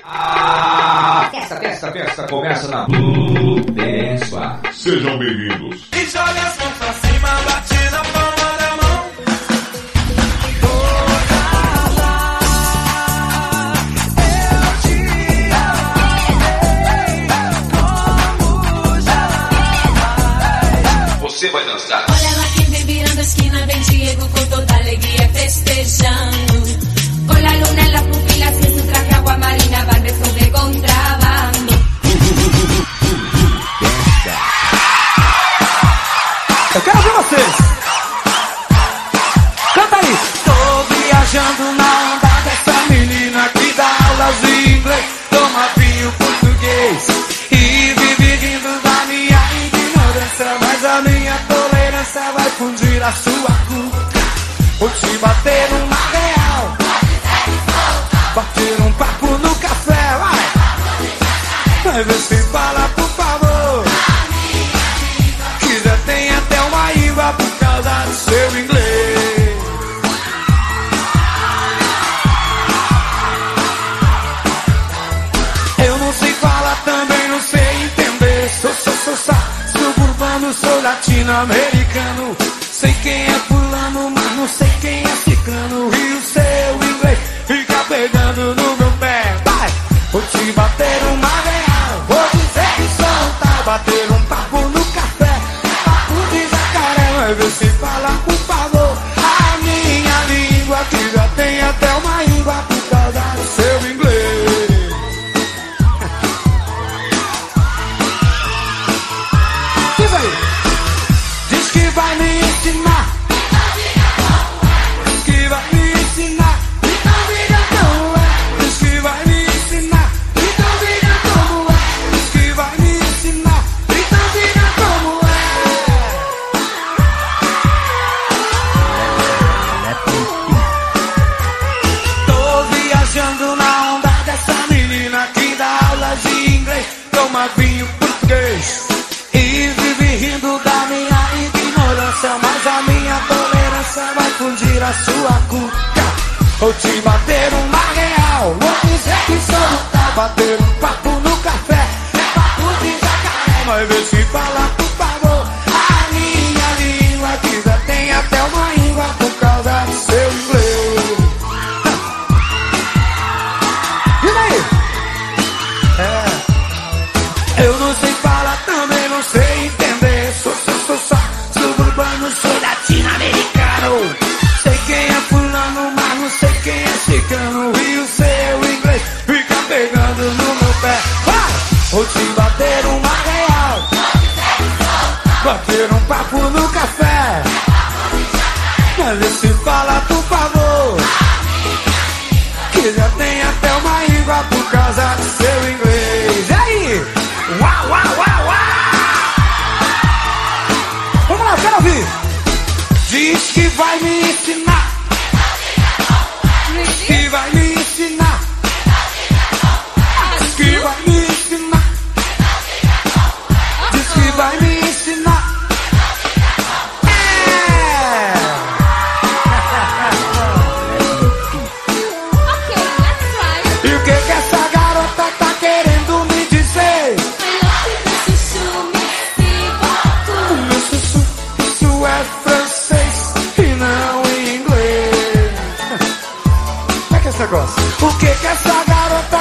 Festa começa na Blue Dance Bar. Sejam bem-vindos. E joga as mãos pra cima, bate na palma da mão. Toda lá eu te amei como jamais. Você vai dançar. Olha lá quem vem virando a esquina, vem Diego com toda alegria festejando. Con la luna en la pupila, si su traje agua marina va de sobre contrabando. Eu quero ver vocês. Canta aí. Tô viajando na onda dessa menina que dá aulas de inglês, toma vinho português e vive rindo da minha ignorância. Mas a minha tolerância vai fundir a sua cuca. Vou te bater uma real, bater um papo no café, vai. Vai ver se fala, por favor, que já tem até uma íngua por causa do seu inglês. Eu não sei falar, também não sei entender. Sou suburbano, sou latino-americano. Sei quem é fulano, mas não sei quem é ciclano. E o seu inglês fica pegando no meu pé. Vai, vou te bater uma real, vou dizer que sou tá. Bater um papo no café, papo de jacaré. Vai ver se fala, por favor, a minha língua, que já tem até uma íngua por causa do seu inglês. Diz aí. Diz que vai me ensinar, diz que vai me ensinar, então diga como é. Diz que vai me ensinar, então diga como é. Diz que vai me ensinar, então diga como é. Tô viajando na onda dessa menina que dá aulas de inglês, toma vinho português e vive rindo da minha ignorância. Mas a minha tolerância vai fundir a sua cuca. Vou te bater uma real, vou dizer que sou do tal. Bater um papo no café, é papo de jacaré. Mas vê se fala, por favor, a minha língua, que já tem até uma íngua por causa do seu inglês. E daí? Eu não sei falar, também não sei entender. Sou suburbano, sou latino-americano. Sei quem é fulano, mas não sei quem é ciclano. E o seu inglês fica pegando no meu pé. Vai! Vou te bater uma real, bater um papo no café. Mas esse fala, por favor, que já tem até uma íngua por causa do seu inglês. E aí? Uau, uau, uau, uau! Vamos lá, quero ouvir. Diz que vai me ensinar, diz que vai me ensinar, diz que vai me ensinar, diz que vai me ensinar. E o que essa garota tá querendo me dizer? Meu sussu, isso é francês e não inglês. Como é que é esse negócio? O que essa garota